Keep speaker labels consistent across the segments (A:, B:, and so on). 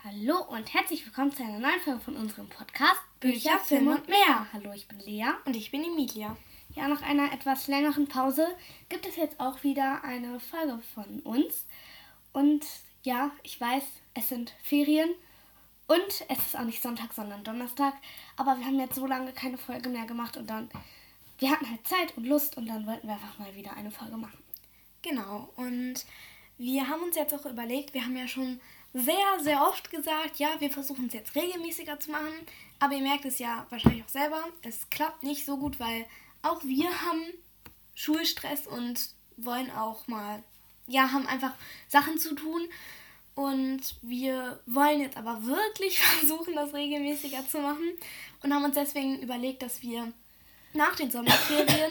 A: Hallo und herzlich willkommen zu einer neuen Folge von unserem Podcast Bücher, Film und mehr. Hallo, ich bin Lea.
B: Und ich bin Emilia.
A: Ja, nach einer etwas längeren Pause gibt es jetzt auch wieder eine Folge von uns. Und ja, ich weiß, es sind Ferien und es ist auch nicht Sonntag, sondern Donnerstag. Aber wir haben jetzt so lange keine Folge mehr gemacht und dann, wir hatten halt Zeit und Lust und dann wollten wir einfach mal wieder eine Folge machen.
B: Genau, und wir haben uns jetzt auch überlegt, wir haben ja schon sehr, sehr oft gesagt, ja, wir versuchen es jetzt regelmäßiger zu machen, aber ihr merkt es ja wahrscheinlich auch selber, es klappt nicht so gut, weil auch wir haben Schulstress und wollen auch mal, ja, haben einfach Sachen zu tun und wir wollen jetzt aber wirklich versuchen, das regelmäßiger zu machen und haben uns deswegen überlegt, dass wir nach den Sommerferien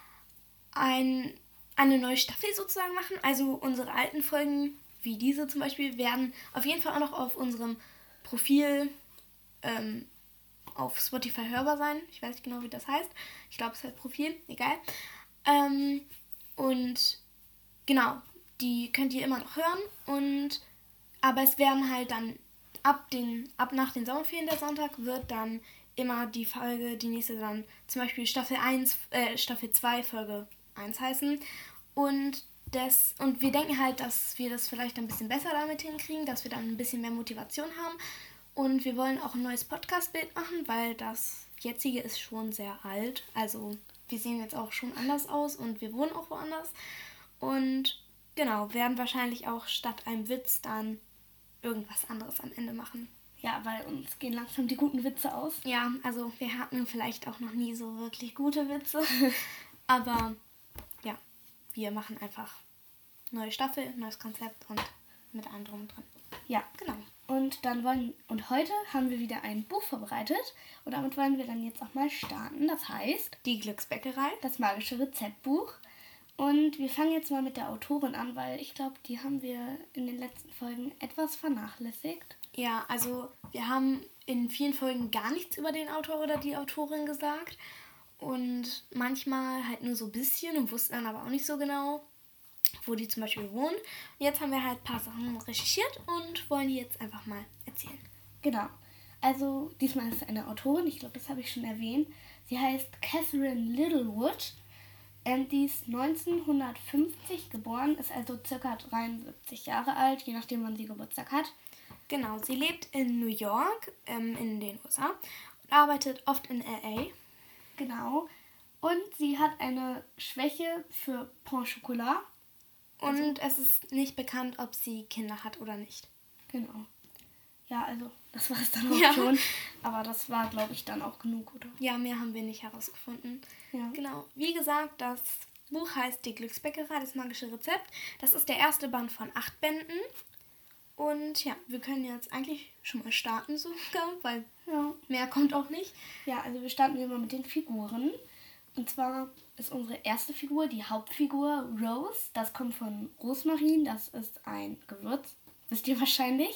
B: eine neue Staffel sozusagen machen. Also unsere alten Folgen, wie diese zum Beispiel, werden auf jeden Fall auch noch auf unserem Profil auf Spotify hörbar sein. Ich weiß nicht genau, wie das heißt. Ich glaube, es heißt Profil, egal. Und genau, die könnt ihr immer noch hören. Aber es werden halt dann ab nach den Sommerferien der Sonntag wird dann immer die Folge, die nächste dann zum Beispiel Staffel 2, Folge 1 heißen. Und wir denken halt, dass wir das vielleicht ein bisschen besser damit hinkriegen, dass wir dann ein bisschen mehr Motivation haben. Und wir wollen auch ein neues Podcast-Bild machen, weil das jetzige ist schon sehr alt. Also wir sehen jetzt auch schon anders aus und wir wohnen auch woanders. Und genau, werden wahrscheinlich auch statt einem Witz dann irgendwas anderes am Ende machen.
A: Ja, weil uns gehen langsam die guten Witze aus.
B: Ja, also wir hatten vielleicht auch noch nie so wirklich gute Witze. Aber ja, wir machen einfach neue Staffel, neues Konzept und mit allem drum und dran.
A: Ja,
B: Genau.
A: Und heute haben wir wieder ein Buch vorbereitet und damit wollen wir dann jetzt auch mal starten. Das heißt,
B: Die Glücksbäckerei,
A: das magische Rezeptbuch. Und wir fangen jetzt mal mit der Autorin an, weil ich glaube, die haben wir in den letzten Folgen etwas vernachlässigt.
B: Ja, also wir haben in vielen Folgen gar nichts über den Autor oder die Autorin gesagt und manchmal halt nur so ein bisschen und wussten dann aber auch nicht so genau, wo die zum Beispiel wohnen. Und jetzt haben wir halt ein paar Sachen recherchiert und wollen die jetzt einfach mal erzählen.
A: Genau. Also diesmal ist es eine Autorin, ich glaube, das habe ich schon erwähnt. Sie heißt Catherine Littlewood. Die ist 1950 geboren, ist also ca. 73 Jahre alt, je nachdem, wann sie Geburtstag hat.
B: Genau, sie lebt in New York, in den USA und arbeitet oft in L.A.
A: Genau. Und sie hat eine Schwäche für Pain Chocolat.
B: Und es ist nicht bekannt, ob sie Kinder hat oder nicht.
A: Genau. Ja, also das war es dann auch schon. Aber das war, glaube ich, dann auch genug, oder?
B: Ja, mehr haben wir nicht herausgefunden.
A: Ja.
B: Genau. Wie gesagt, das Buch heißt Die Glücksbäckerei, das magische Rezept. Das ist der erste Band von 8 Bänden. Und ja, wir können jetzt eigentlich schon mal starten sogar, weil mehr kommt auch nicht.
A: Ja, also wir starten immer mit den Figuren. Und zwar ist unsere erste Figur, die Hauptfigur Rose. Das kommt von Rosmarin, das ist ein Gewürz, wisst ihr wahrscheinlich.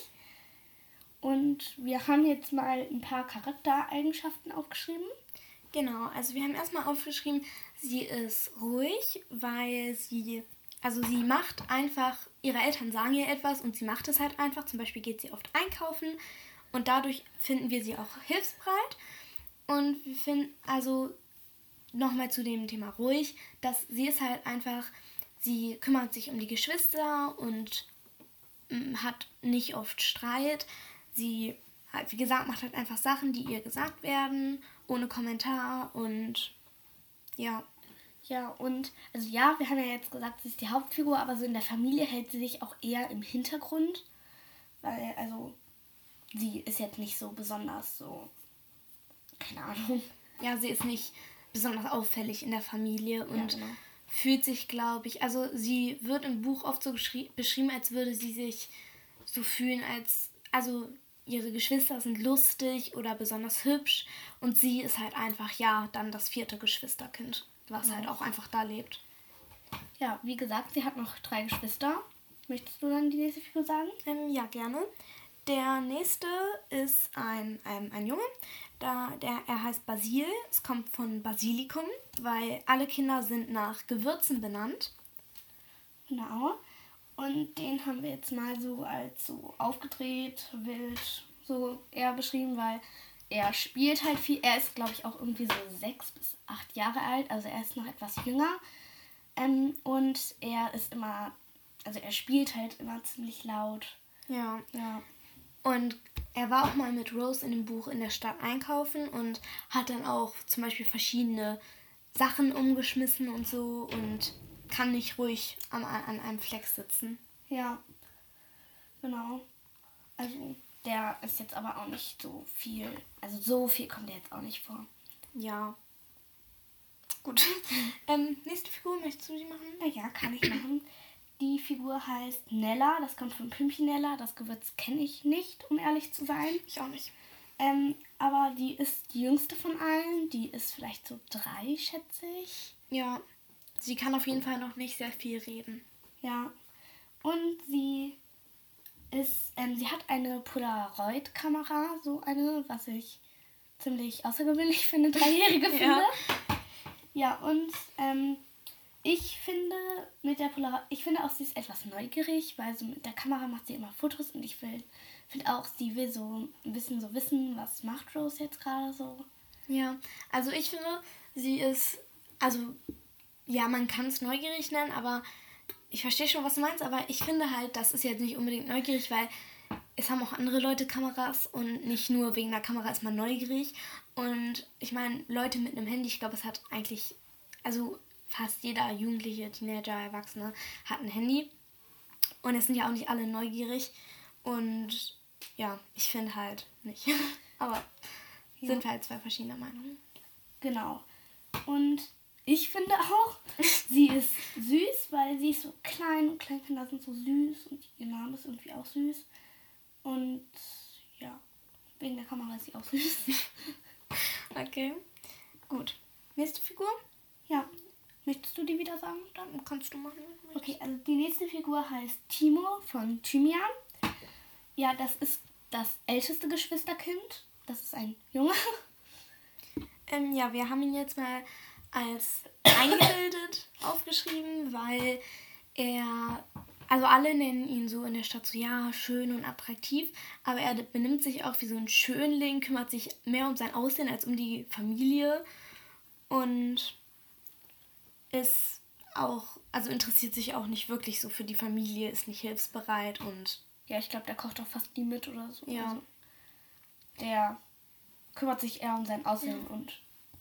A: Und wir haben jetzt mal ein paar Charaktereigenschaften aufgeschrieben.
B: Genau, also wir haben erstmal aufgeschrieben, sie ist ruhig, weil sie macht einfach, ihre Eltern sagen ihr etwas und sie macht es halt einfach. Zum Beispiel geht sie oft einkaufen und dadurch finden wir sie auch hilfsbereit. Und wir finden, also nochmal zu dem Thema ruhig, dass sie ist halt einfach, sie kümmert sich um die Geschwister und hat nicht oft Streit. Sie, wie gesagt, macht halt einfach Sachen, die ihr gesagt werden, ohne Kommentar und ja.
A: Ja, und also ja, wir haben ja jetzt gesagt, sie ist die Hauptfigur, aber so in der Familie hält sie sich auch eher im Hintergrund, weil, also, sie ist jetzt nicht so besonders so, keine Ahnung.
B: Ja, sie ist nicht besonders auffällig in der Familie und
A: genau.
B: fühlt sich, glaube ich, also sie wird im Buch oft so beschrieben, als würde sie sich so fühlen, also ihre Geschwister sind lustig oder besonders hübsch und sie ist halt einfach, ja, dann das 4. Geschwisterkind, was halt auch einfach da lebt.
A: Ja, wie gesagt, sie hat noch 3 Geschwister. Möchtest du dann die nächste Figur sagen?
B: Ja, gerne. Der nächste ist ein Junge, er heißt Basil. Es kommt von Basilikum, weil alle Kinder sind nach Gewürzen benannt.
A: Genau. Und den haben wir jetzt mal so als so aufgedreht, wild, so eher beschrieben, weil er spielt halt viel. Er ist, glaube ich, auch irgendwie so 6 bis 8 Jahre alt, also er ist noch etwas jünger. Und er ist immer, also er spielt halt immer ziemlich laut.
B: Ja.
A: Ja.
B: Und er war auch mal mit Rose in dem Buch in der Stadt einkaufen und hat dann auch zum Beispiel verschiedene Sachen umgeschmissen und so und kann nicht ruhig an einem Fleck sitzen.
A: Ja, genau. Also der ist jetzt aber auch nicht so viel, also so viel kommt er jetzt auch nicht vor.
B: Ja. Gut. Nächste Figur, möchtest du die machen?
A: Ja, kann ich machen. Die Figur heißt Nella, das kommt von Pimpinella. Das Gewürz kenne ich nicht, um ehrlich zu sein.
B: Ich auch nicht.
A: Aber die ist die jüngste von allen. Die ist vielleicht so 3, schätze ich.
B: Ja, sie kann auf jeden Fall noch nicht sehr viel reden.
A: Ja. Und sie hat eine Polaroid-Kamera, so eine, was ich ziemlich außergewöhnlich für eine 3-Jährige finde. Ja, und ich finde ich finde auch, sie ist etwas neugierig, weil so mit der Kamera macht sie immer Fotos und ich finde auch, sie will so ein bisschen so wissen, was macht Rose jetzt gerade so.
B: Ja, also ich finde, sie ist, also ja, man kann es neugierig nennen, aber ich verstehe schon, was du meinst, aber ich finde halt, das ist jetzt nicht unbedingt neugierig, weil es haben auch andere Leute Kameras und nicht nur wegen der Kamera ist man neugierig. Und ich meine, Leute mit einem Handy, ich glaube, es hat eigentlich, also fast jeder Jugendliche, Teenager, Erwachsene hat ein Handy. Und es sind ja auch nicht alle neugierig. Und ja, ich finde halt nicht. Aber sind wir halt 2 verschiedene Meinungen.
A: Genau. Und ich finde auch, sie ist süß, weil sie ist so klein und Kleinkinder sind so süß und ihr Name ist irgendwie auch süß. Und ja, wegen der Kamera ist sie auch süß.
B: Okay, gut. Nächste Figur?
A: Ja, möchtest du die wieder sagen?
B: Dann kannst du machen.
A: Okay, also die nächste Figur heißt Timo von Thymian. Ja, das ist das älteste Geschwisterkind. Das ist ein Junge.
B: Ja, wir haben ihn jetzt mal als eingebildet aufgeschrieben, weil also alle nennen ihn so in der Stadt so, ja, schön und attraktiv, aber er benimmt sich auch wie so ein Schönling, kümmert sich mehr um sein Aussehen als um die Familie und ist auch, also interessiert sich auch nicht wirklich so für die Familie, ist nicht hilfsbereit und
A: ja, ich glaube, der kocht auch fast nie mit oder so.
B: Ja.
A: Also, der kümmert sich eher um sein Aussehen und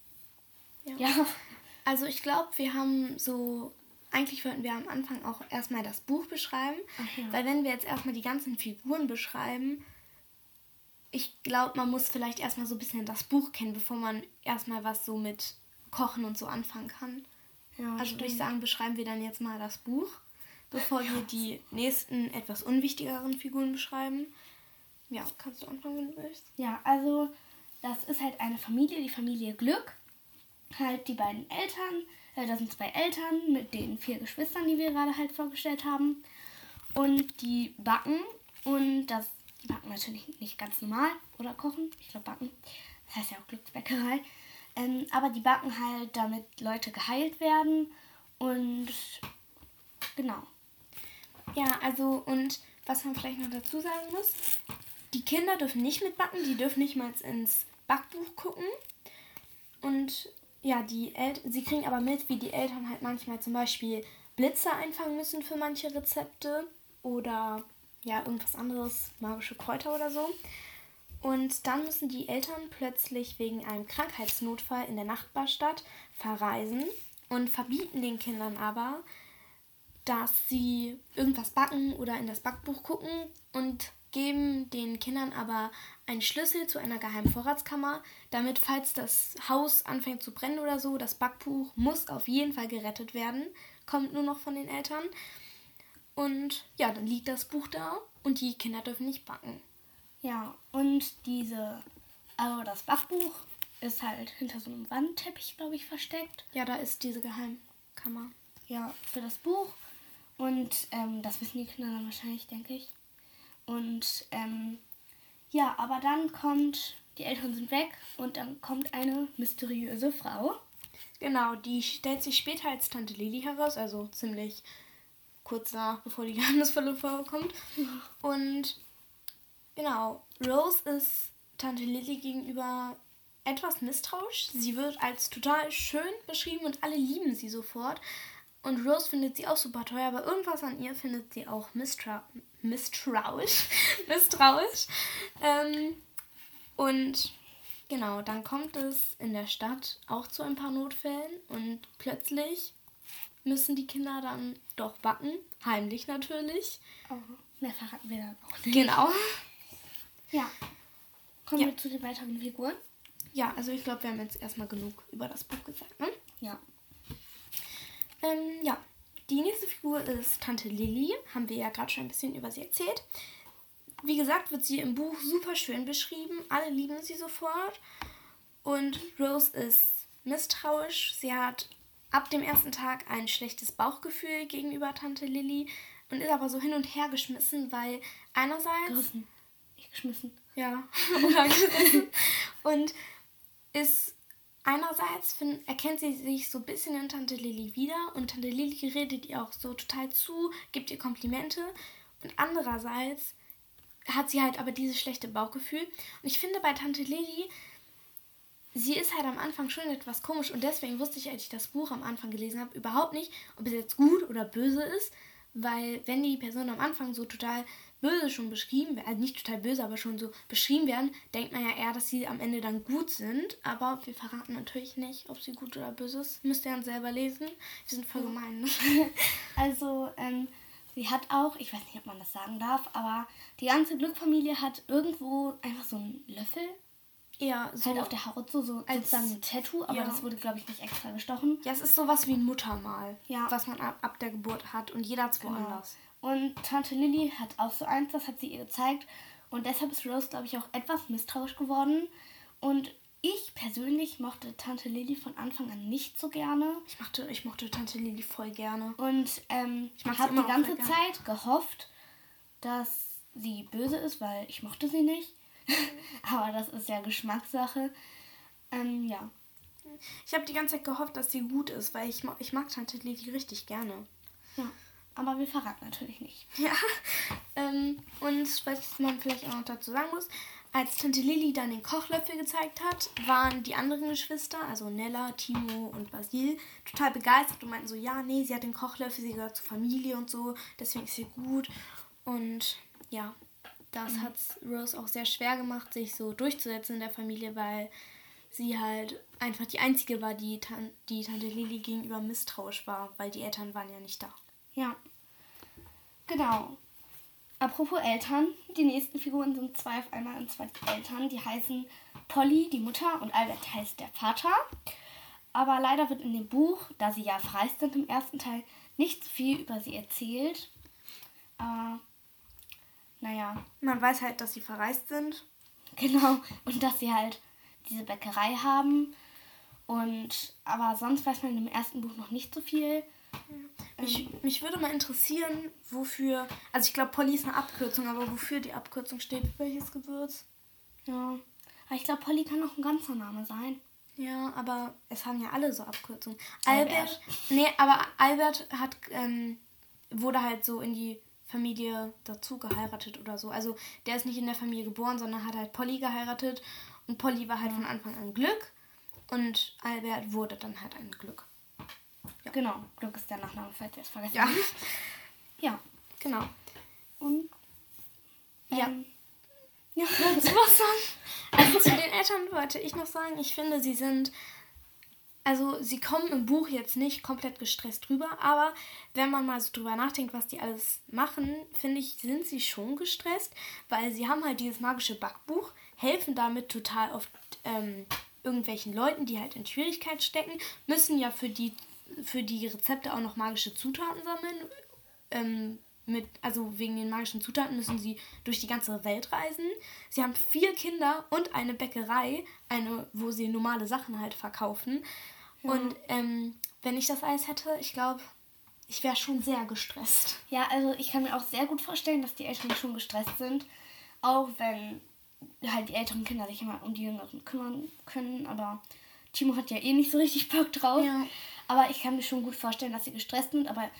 A: ja.
B: Also ich glaube, wir haben so, eigentlich wollten wir am Anfang auch erstmal das Buch beschreiben, weil wenn wir jetzt erstmal die ganzen Figuren beschreiben, ich glaube, man muss vielleicht erstmal so ein bisschen das Buch kennen, bevor man erstmal was so mit Kochen und so anfangen kann.
A: Ja,
B: also würde ich sagen, beschreiben wir dann jetzt mal das Buch, bevor wir die nächsten etwas unwichtigeren Figuren beschreiben. Ja, kannst du anfangen, wenn du willst.
A: Ja, also das ist halt eine Familie, die Familie Glück. Halt die beiden Eltern, da sind 2 Eltern mit den 4 Geschwistern, die wir gerade halt vorgestellt haben. Und die backen und die backen natürlich nicht ganz normal oder kochen, ich glaube backen, das heißt ja auch Glücksbäckerei. Aber die backen halt, damit Leute geheilt werden und genau.
B: Ja, also und was man vielleicht noch dazu sagen muss, die Kinder dürfen nicht mitbacken, die dürfen nicht mal ins Backbuch gucken. Und ja, sie kriegen aber mit, wie die Eltern halt manchmal zum Beispiel Blitze einfangen müssen für manche Rezepte oder ja, irgendwas anderes, magische Kräuter oder so. Und dann müssen die Eltern plötzlich wegen einem Krankheitsnotfall in der Nachbarstadt verreisen und verbieten den Kindern aber, dass sie irgendwas backen oder in das Backbuch gucken und geben den Kindern aber einen Schlüssel zu einer geheimen Vorratskammer, damit, falls das Haus anfängt zu brennen oder so, das Backbuch muss auf jeden Fall gerettet werden, kommt nur noch von den Eltern. Und ja, dann liegt das Buch da und die Kinder dürfen nicht backen.
A: Ja, und das Backbuch ist halt hinter so einem Wandteppich, glaube ich, versteckt.
B: Ja, da ist diese Geheimkammer.
A: Ja, für das Buch. Und das wissen die Kinder dann wahrscheinlich, denke ich. Und ja, aber dann die Eltern sind weg und dann kommt eine mysteriöse Frau.
B: Genau, die stellt sich später als Tante Lili heraus, also ziemlich kurz danach, bevor die geheimnisvolle vorkommt. Und genau, Rose ist Tante Lily gegenüber etwas misstrauisch. Sie wird als total schön beschrieben und alle lieben sie sofort. Und Rose findet sie auch super teuer, aber irgendwas an ihr findet sie auch misstrauisch. Und genau, dann kommt es in der Stadt auch zu ein paar Notfällen und plötzlich müssen die Kinder dann doch backen. Heimlich natürlich.
A: Oh, mehr verraten wir dann auch nicht.
B: Genau.
A: Ja. Kommen wir zu den weiteren Figuren?
B: Ja, also ich glaube, wir haben jetzt erstmal genug über das Buch gesagt, ne?
A: Ja.
B: Ja, die nächste Figur ist Tante Lily. Haben wir ja gerade schon ein bisschen über sie erzählt. Wie gesagt, wird sie im Buch super schön beschrieben. Alle lieben sie sofort. Und Rose ist misstrauisch. Sie hat ab dem ersten Tag ein schlechtes Bauchgefühl gegenüber Tante Lily und ist aber so hin und her geschmissen, weil einerseits...
A: Gerissen. Nicht geschmissen.
B: Ja, oder gerissen. Und ist... Einerseits erkennt sie sich so ein bisschen in Tante Lily wieder und Tante Lily redet ihr auch so total zu, gibt ihr Komplimente. Und andererseits hat sie halt aber dieses schlechte Bauchgefühl. Und ich finde bei Tante Lily, sie ist halt am Anfang schon etwas komisch und deswegen wusste ich, als ich das Buch am Anfang gelesen habe, überhaupt nicht, ob es jetzt gut oder böse ist. Weil wenn die Personen am Anfang so total böse schon beschrieben werden, also nicht total böse, aber schon so beschrieben werden, denkt man ja eher, dass sie am Ende dann gut sind. Aber wir verraten natürlich nicht, ob sie gut oder böse ist. Müsst ihr dann selber lesen. Wir sind voll gemein.
A: Also, sie hat auch, ich weiß nicht, ob man das sagen darf, aber die ganze Glück-Familie hat irgendwo einfach so einen Löffel.
B: Ja, so
A: halt auf der Haut so sozusagen ein Tattoo, aber das wurde, glaube ich, nicht extra gestochen.
B: Ja, es ist sowas wie ein Muttermal, was man ab der Geburt hat und jeder hat es woanders.
A: Und Tante Lily hat auch so eins, das hat sie ihr gezeigt und deshalb ist Rose, glaube ich, auch etwas misstrauisch geworden und ich persönlich mochte Tante Lily von Anfang an nicht so gerne.
B: Ich mochte Tante Lily voll gerne.
A: Und ich habe die ganze Zeit gehofft, dass sie böse ist, weil ich mochte sie nicht. Aber das ist ja Geschmackssache. Ja.
B: Ich habe die ganze Zeit gehofft, dass sie gut ist, weil ich mag Tante Lily richtig gerne.
A: Ja, aber wir verraten natürlich nicht.
B: Ja, und was man vielleicht auch noch dazu sagen muss, als Tante Lily dann den Kochlöffel gezeigt hat, waren die anderen Geschwister, also Nella, Timo und Basil, total begeistert und meinten so, ja, nee, sie hat den Kochlöffel, sie gehört zur Familie und so, deswegen ist sie gut. Und ja, das hat Rose auch sehr schwer gemacht, sich so durchzusetzen in der Familie, weil sie halt einfach die Einzige war, die Tante Lily gegenüber misstrauisch war, weil die Eltern waren ja nicht da.
A: Ja, genau. Apropos Eltern, die nächsten Figuren sind zwei auf einmal und zwei Eltern. Die heißen Polly, die Mutter, und Albert heißt der Vater. Aber leider wird in dem Buch, da sie ja verreist sind im ersten Teil, nicht so viel über sie erzählt. Naja.
B: Man weiß halt, dass sie verreist sind.
A: Genau, und dass sie halt diese Bäckerei haben. Aber sonst weiß man im ersten Buch noch nicht so viel.
B: Mich würde mal interessieren, wofür, also ich glaube, Polly ist eine Abkürzung, aber wofür die Abkürzung steht, welches Gewürz?
A: Ja, aber ich glaube, Polly kann auch ein ganzer Name sein.
B: Ja, aber es haben ja alle so Abkürzungen.
A: Albert?
B: Aber Albert wurde halt so in die Familie dazu geheiratet oder so. Also der ist nicht in der Familie geboren, sondern hat halt Polly geheiratet. Und Polly war halt von Anfang an Glück. Und Albert wurde dann halt ein Glück.
A: Ja. Genau, Glück ist der Nachname, falls ihr es vergessen
B: habt.
A: Ja,
B: genau.
A: Und
B: ja, das war's dann. Also zu den Eltern wollte ich noch sagen, ich finde, sie kommen im Buch jetzt nicht komplett gestresst drüber, aber wenn man mal so drüber nachdenkt, was die alles machen, finde ich, sind sie schon gestresst, weil sie haben halt dieses magische Backbuch, helfen damit total oft irgendwelchen Leuten, die halt in Schwierigkeiten stecken, müssen ja für die Rezepte auch noch magische Zutaten sammeln. Also wegen den magischen Zutaten müssen sie durch die ganze Welt reisen. Sie haben 4 Kinder und eine Bäckerei, wo sie normale Sachen halt verkaufen. Ja. Und wenn ich das alles hätte, ich glaube, ich wäre schon sehr gestresst.
A: Ja, also ich kann mir auch sehr gut vorstellen, dass die Eltern schon gestresst sind. Auch wenn halt die älteren Kinder sich immer um die Jüngeren kümmern können. Aber Timo hat ja eh nicht so richtig Bock drauf.
B: Ja.
A: Aber ich kann mir schon gut vorstellen, dass sie gestresst sind. Aber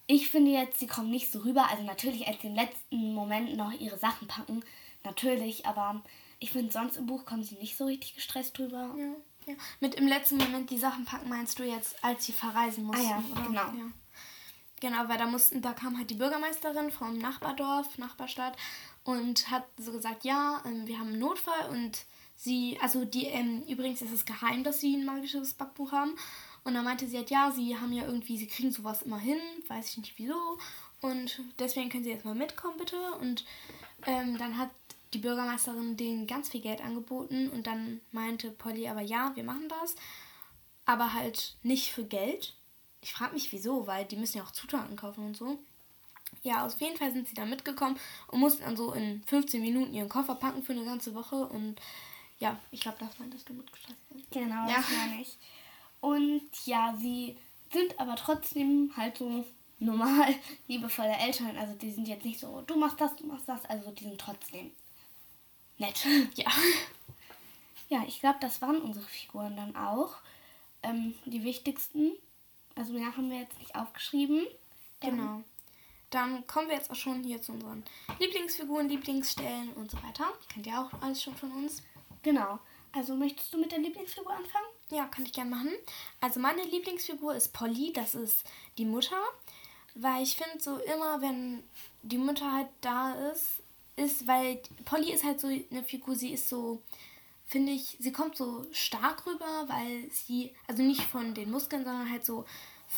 A: ich finde jetzt, sie kommen nicht so rüber. Also natürlich, als sie im letzten Moment noch ihre Sachen packen, natürlich, aber ich finde, sonst im Buch kommen sie nicht so richtig gestresst drüber.
B: Ja, ja. Mit im letzten Moment die Sachen packen meinst du jetzt, als sie verreisen mussten,
A: ja,
B: oder?
A: genau.
B: Ja. Genau, weil da kam halt die Bürgermeisterin vom Nachbarstadt und hat so gesagt, ja, wir haben einen Notfall und übrigens ist es geheim, dass sie ein magisches Backbuch haben. Und dann meinte sie halt, ja, sie kriegen sowas immer hin, weiß ich nicht wieso. Und deswegen können sie jetzt mal mitkommen, bitte. Und dann hat die Bürgermeisterin denen ganz viel Geld angeboten und dann meinte Polly aber, ja, wir machen das, aber halt nicht für Geld. Ich frage mich, wieso, weil die müssen ja auch Zutaten kaufen und so. Ja, auf jeden Fall sind sie da mitgekommen und mussten dann so in 15 Minuten ihren Koffer packen für eine ganze Woche. Und ja, ich glaube, das meintest du mit gestresst.
A: Genau, das meine ich. Und ja, sie sind aber trotzdem halt so normal liebevolle Eltern. Also die sind jetzt nicht so, du machst das. Also die sind trotzdem nett.
B: Ja.
A: Ja, ich glaube, das waren unsere Figuren dann auch. Die wichtigsten. Also mehr haben wir jetzt nicht aufgeschrieben.
B: Genau. Dann kommen wir jetzt auch schon hier zu unseren Lieblingsfiguren, Lieblingsstellen und so weiter. Kennt ihr auch alles schon von uns.
A: Genau. Also möchtest du mit der Lieblingsfigur anfangen?
B: Ja, kann ich gerne machen. Also meine Lieblingsfigur ist Polly, das ist die Mutter. Weil ich finde so immer, wenn die Mutter halt da ist, weil Polly ist halt so eine Figur, sie ist so, finde ich, sie kommt so stark rüber, weil sie, also nicht von den Muskeln, sondern halt so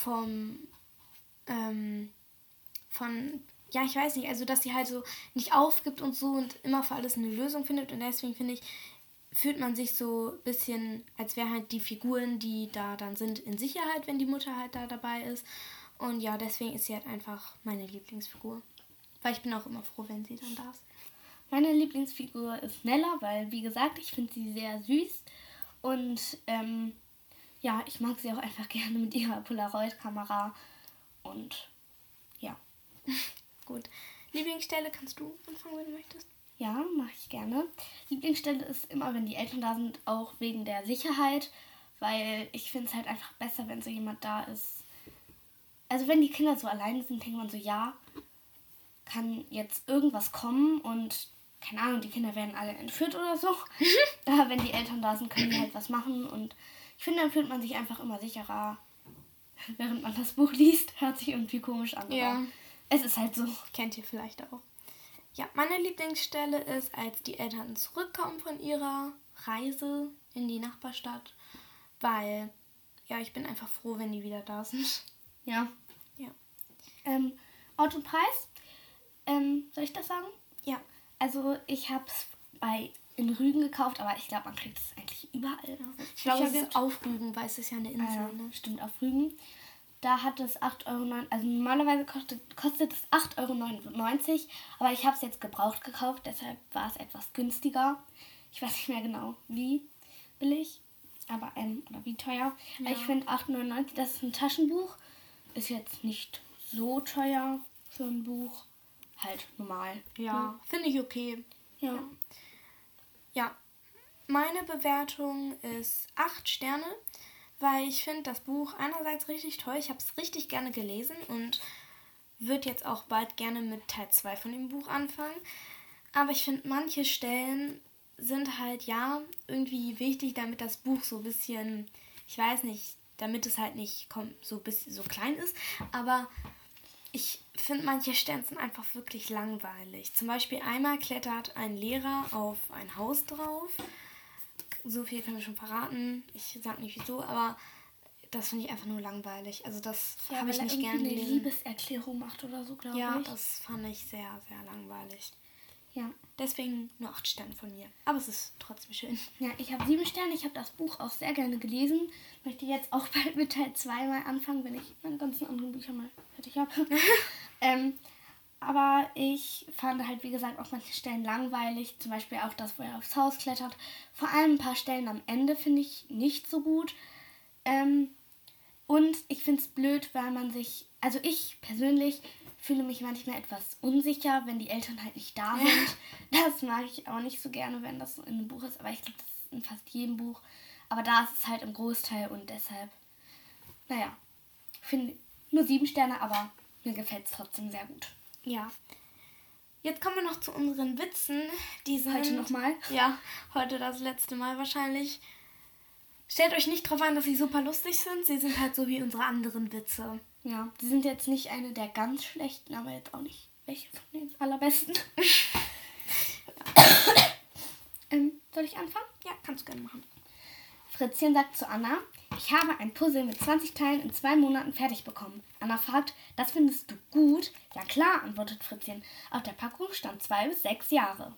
B: ja, ich weiß nicht, also dass sie halt so nicht aufgibt und so und immer für alles eine Lösung findet und deswegen finde ich, fühlt man sich so ein bisschen, als wären halt die Figuren, die da dann sind, in Sicherheit, wenn die Mutter halt da dabei ist. Und ja, deswegen ist sie halt einfach meine Lieblingsfigur. Weil ich bin auch immer froh, wenn sie dann da ist.
A: Meine Lieblingsfigur ist Nella, weil, wie gesagt, ich finde sie sehr süß. Und ja, ich mag sie auch einfach gerne mit ihrer Polaroid-Kamera. Und ja.
B: Gut. Lieblingsstelle kannst du anfangen, wenn du möchtest?
A: Ja, mache ich gerne. Lieblingsstelle ist immer, wenn die Eltern da sind, auch wegen der Sicherheit. Weil ich finde es halt einfach besser, wenn so jemand da ist. Also wenn die Kinder so alleine sind, denkt man so, ja, kann jetzt irgendwas kommen und keine Ahnung, die Kinder werden alle entführt oder so. Aber wenn die Eltern da sind, können die halt was machen und ich finde, dann fühlt man sich einfach immer sicherer, während man das Buch liest. Hört sich irgendwie komisch an,
B: Ja.
A: aber es ist halt so.
B: Kennt ihr vielleicht auch. Ja, meine Lieblingsstelle ist, als die Eltern zurückkommen von ihrer Reise in die Nachbarstadt, weil, ja, ich bin einfach froh, wenn die wieder da sind.
A: Ja.
B: Ja.
A: Ort und Preis, soll ich das sagen?
B: Ja.
A: Also ich habe es in Rügen gekauft, aber ich glaube, man kriegt es eigentlich überall.
B: Ich glaube, es ist auf Rügen, weil es ist ja eine Insel. Ne?
A: Stimmt, auf Rügen. Da hat es 8,09 €, also normalerweise kostet es 8,99 €, aber ich habe es jetzt gebraucht gekauft, deshalb war es etwas günstiger. Ich weiß nicht mehr genau, wie billig, aber oder wie teuer. Ja. Ich finde 8,99 €, das ist ein Taschenbuch, ist jetzt nicht so teuer für ein Buch, halt normal.
B: Ja, finde ich okay.
A: Ja.
B: Ja, meine Bewertung ist 8 Sterne. Weil ich finde das Buch einerseits richtig toll, ich habe es richtig gerne gelesen und würde jetzt auch bald gerne mit Teil 2 von dem Buch anfangen. Aber ich finde, manche Stellen sind halt, ja, irgendwie wichtig, damit das Buch so ein bisschen, ich weiß nicht, damit es halt nicht so klein ist. Aber ich finde, manche Stellen sind einfach wirklich langweilig. Zum Beispiel einmal klettert ein Lehrer auf ein Haus drauf. So viel können wir schon verraten. Ich sag nicht wieso, aber das finde ich einfach nur langweilig. Also das habe ich nicht gerne gelesen.
A: Eine Liebeserklärung macht oder so, glaube ich.
B: Ja, das fand ich sehr, sehr langweilig.
A: Ja.
B: Deswegen nur 8 Sterne von mir. Aber es ist trotzdem schön.
A: Ja, ich habe 7 Sterne. Ich habe das Buch auch sehr gerne gelesen. Möchte jetzt auch bald mit Teil 2 mal anfangen, wenn ich meine ganzen anderen Bücher mal fertig habe. Aber ich fand halt, wie gesagt, auch manche Stellen langweilig. Zum Beispiel auch das, wo er aufs Haus klettert. Vor allem ein paar Stellen am Ende finde ich nicht so gut. Und ich finde es blöd, weil man sich... Also ich persönlich fühle mich manchmal etwas unsicher, wenn die Eltern halt nicht da sind. Das mag ich auch nicht so gerne, wenn das so in einem Buch ist. Aber ich glaube, das ist in fast jedem Buch. Aber da ist es halt im Großteil und deshalb... Naja, finde nur 7 Sterne, aber mir gefällt es trotzdem sehr gut.
B: Ja. Jetzt kommen wir noch zu unseren Witzen. Die sind...
A: Heute nochmal?
B: Ja, heute das letzte Mal wahrscheinlich. Stellt euch nicht drauf ein, dass sie super lustig sind. Sie sind halt so wie unsere anderen Witze.
A: Ja, die sind jetzt nicht eine der ganz schlechten, aber jetzt auch nicht welche von den allerbesten. Soll ich anfangen?
B: Ja, kannst du gerne machen.
A: Fritzchen sagt zu Anna, ich habe ein Puzzle mit 20 Teilen in 2 Monaten fertig bekommen. Anna fragt, das findest du gut? Ja klar, antwortet Fritzchen. Auf der Packung stand 2 bis 6 Jahre.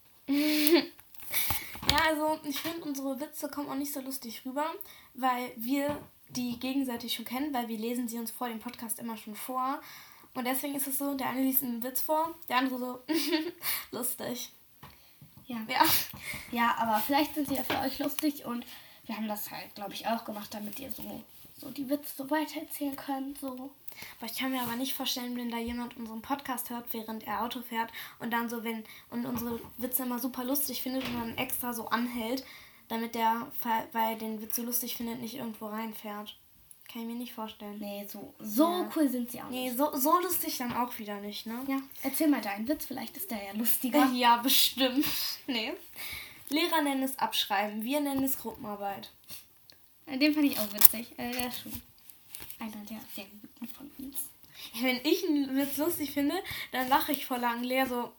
B: Ja, also ich finde, unsere Witze kommen auch nicht so lustig rüber, weil wir die gegenseitig schon kennen, weil wir lesen sie uns vor dem Podcast immer schon vor. Und deswegen ist es so, der eine liest einen Witz vor, der andere so, lustig.
A: Ja.
B: Ja.
A: Ja, aber vielleicht sind sie ja für euch lustig und wir haben das halt, glaube ich, auch gemacht, damit ihr so die Witze so weitererzählen könnt. So.
B: Aber ich kann mir aber nicht vorstellen, wenn da jemand unseren Podcast hört, während er Auto fährt und dann so, und unsere Witze immer super lustig findet und dann extra so anhält, damit der, weil er den Witz so lustig findet, nicht irgendwo reinfährt. Kann ich mir nicht vorstellen.
A: Nee, so cool sind sie auch nicht.
B: Nee, so lustig dann auch wieder nicht, ne?
A: Ja, erzähl mal deinen Witz, vielleicht ist der ja lustiger.
B: Ja, bestimmt. Nee. Lehrer nennen es Abschreiben, wir nennen es Gruppenarbeit.
A: Den fand ich auch witzig. Der ist schon einer der sehr guten von uns.
B: Wenn ich einen Witz lustig finde, dann lache ich vor lang leer so.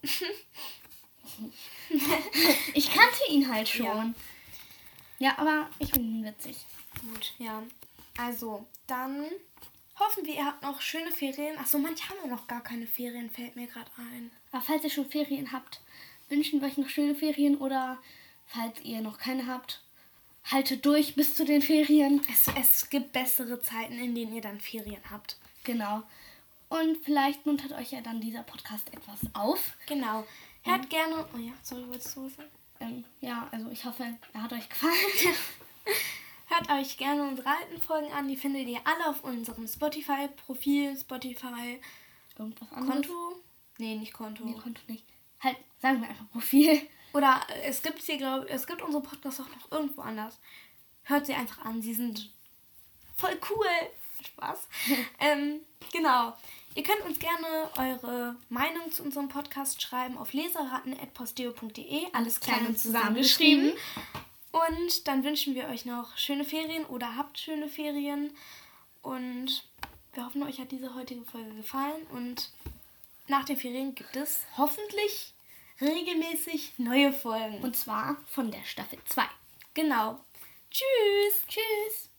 A: Ich kannte ihn halt schon. Ja, aber ich finde ihn witzig.
B: Gut, ja. Also, dann hoffen wir, ihr habt noch schöne Ferien. Achso, manche haben ja noch gar keine Ferien, fällt mir gerade ein.
A: Aber falls ihr schon Ferien habt, wünschen wir euch noch schöne Ferien oder falls ihr noch keine habt, haltet durch bis zu den Ferien.
B: Es gibt bessere Zeiten, in denen ihr dann Ferien habt.
A: Genau. Und vielleicht muntert euch ja dann dieser Podcast etwas auf.
B: Genau. Hört gerne... Oh ja, sorry, wolltest du was sagen?
A: Ja, also ich hoffe, er hat euch gefallen.
B: Hört euch gerne unsere alten Folgen an. Die findet ihr alle auf unserem Spotify-Profil, Spotify...
A: Irgendwas anderes?
B: Konto? Nee, nicht Konto.
A: Nee, Konto nicht. Halt, sagen wir einfach Profil.
B: Oder es gibt unsere Podcasts auch noch irgendwo anders. Hört sie einfach an, sie sind voll cool. Spaß. Genau. Ihr könnt uns gerne eure Meinung zu unserem Podcast schreiben auf leseratten@posteo.de. Alles klein und zusammengeschrieben. Und dann wünschen wir euch noch schöne Ferien oder habt schöne Ferien. Und wir hoffen, euch hat diese heutige Folge gefallen. Und nach den Ferien gibt es hoffentlich regelmäßig neue Folgen.
A: Und zwar von der Staffel 2.
B: Genau. Tschüss.
A: Tschüss.